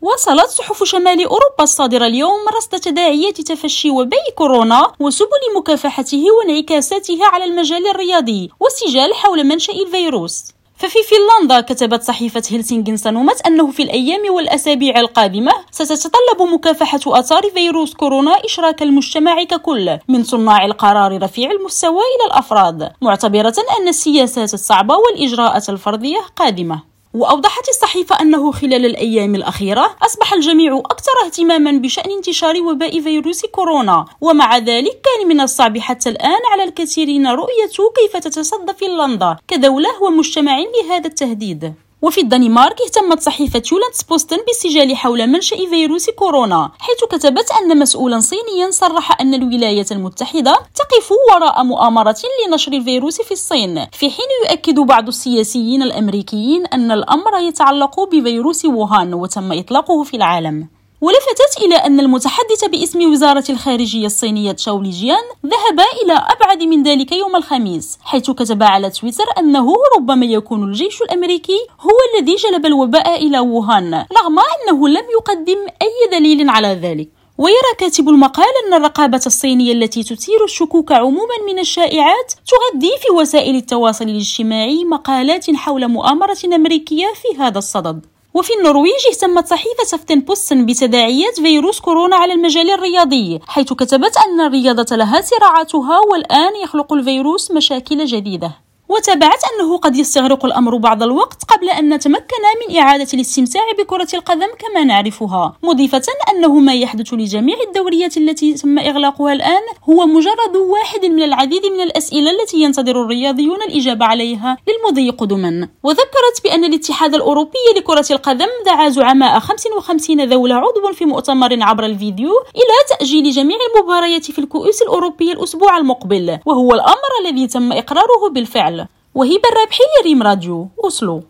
واصلت صحف شمال أوروبا الصادرة اليوم رصد تداعيات تفشي وباء كورونا وسبل مكافحته وانعكاساته على المجال الرياضي والسجال حول منشأ الفيروس. ففي فنلندا كتبت صحيفة هيلسينغي سانومات أنه في الأيام والأسابيع القادمة ستتطلب مكافحة آثار فيروس كورونا إشراك المجتمع ككل من صناع القرار رفيع المستوى إلى الأفراد، معتبرة أن السياسات الصعبة والإجراءات الفردية قادمة. وأوضحت الصحيفة أنه خلال الأيام الأخيرة أصبح الجميع أكثر اهتماما بشأن انتشار وباء فيروس كورونا، ومع ذلك كان من الصعب حتى الآن على الكثيرين رؤية كيف تتصدى فنلندا كدولة ومجتمع لهذا التهديد. وفي الدنمارك اهتمت صحيفة يولانdsposten بالسجال حول منشأ فيروس كورونا، حيث كتبت أن مسؤولا صينيا صرح أن الولايات المتحدة تقف وراء مؤامرة لنشر الفيروس في الصين، في حين يؤكد بعض السياسيين الأمريكيين أن الأمر يتعلق بفيروس ووهان وتم إطلاقه في العالم. ولفتت إلى أن المتحدث باسم وزارة الخارجية الصينية تشاو ليجيان ذهب إلى أبعد من ذلك يوم الخميس، حيث كتب على تويتر أنه ربما يكون الجيش الأمريكي هو الذي جلب الوباء إلى ووهان، رغم أنه لم يقدم أي دليل على ذلك. ويرى كاتب المقال أن الرقابة الصينية التي تثير الشكوك عموما من الشائعات تغذي في وسائل التواصل الاجتماعي مقالات حول مؤامرة أمريكية في هذا الصدد. وفي النرويج اهتمت صحيفة أفتنبوستن بتداعيات فيروس كورونا على المجال الرياضي، حيث كتبت أن الرياضة لها صراعاتها والآن يخلق الفيروس مشاكل جديدة. وتابعت أنه قد يستغرق الأمر بعض الوقت قبل أن نتمكن من إعادة الاستمتاع بكرة القدم كما نعرفها، مضيفة أنه ما يحدث لجميع الدوريات التي تم إغلاقها الآن هو مجرد واحد من العديد من الأسئلة التي ينتظر الرياضيون الإجابة عليها للمضي قدما. وذكرت بأن الاتحاد الأوروبي لكرة القدم دعا زعماء 55 دولة عضو في مؤتمر عبر الفيديو إلى تأجيل جميع المباريات في الكؤوس الأوروبية الأسبوع المقبل، وهو الأمر الذي تم إقراره بالفعل. وهبة الرابحي لريم راديو أوسلو.